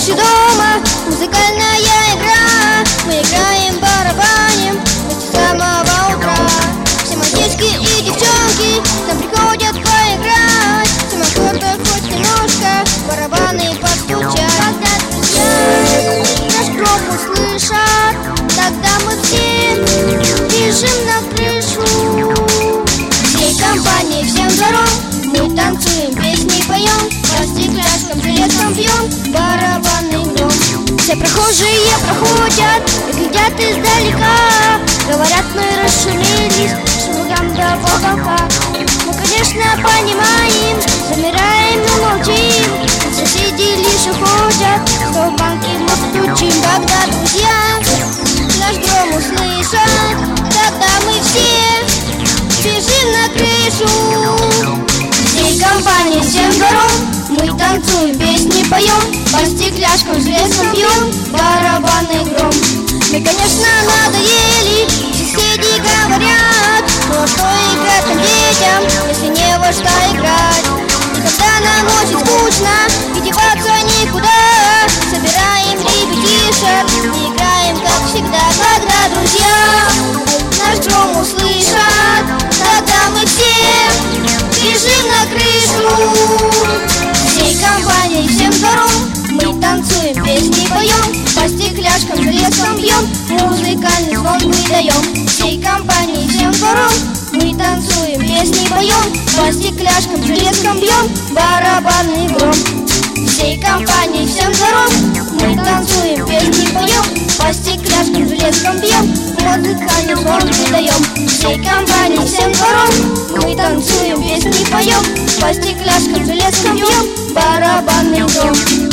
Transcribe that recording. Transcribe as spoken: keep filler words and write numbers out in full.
ночью дома, музыкальная игра. Мы играем, барабаним вместе с самого утра. Все мальчишки и девчонки нам приходят поиграть. Всем охота хоть немножко барабаны постучать. Когда друзья наш гром услышат, тогда мы все бежим на крышу. Всей компанией, всем здоров, мы танцуем, песни поем, по стекляшкам, железкам бьем барабанный гром. Все прохожие проходят и глядят издалека. Говорят, мы расшумелись шагом до потолка. Мы, конечно, понимаем, замираем и молчим. Соседи лишь уходят, что в банке мы стучим. Когда друзья наш гром услышат, тогда мы все бежим на крышу. Всей компанией, всем здоров, мы танцуем, песни поем, по стекляшкам, железкам бьем барабанный гром. Мы, конечно, надоели, соседи говорят, но что играть там детям, если не во что играть? И когда нам очень скучно и деваться никуда, собираем ребятишек и играем, как всегда. Когда друзья наш гром услышат, тогда мы все бежим на крышу. Всей компанией, всем здоров, мы танцуем, песни поем, по стекляшкам, железкам бьем, музыкальный звон мы даем. Всей компанией, всем здоров, мы танцуем, песни поем, по стекляшкам, железкам бьем барабанный гром. Всей компанией, всем здоров, мы танцуем, песни поем, по стекляшкам, железкам бьем, музыкальный звон мы даем. Всей компанией, всем здоров, мы танцуем, песни поем, по стекляшкам, железкам бьем барабанный гром.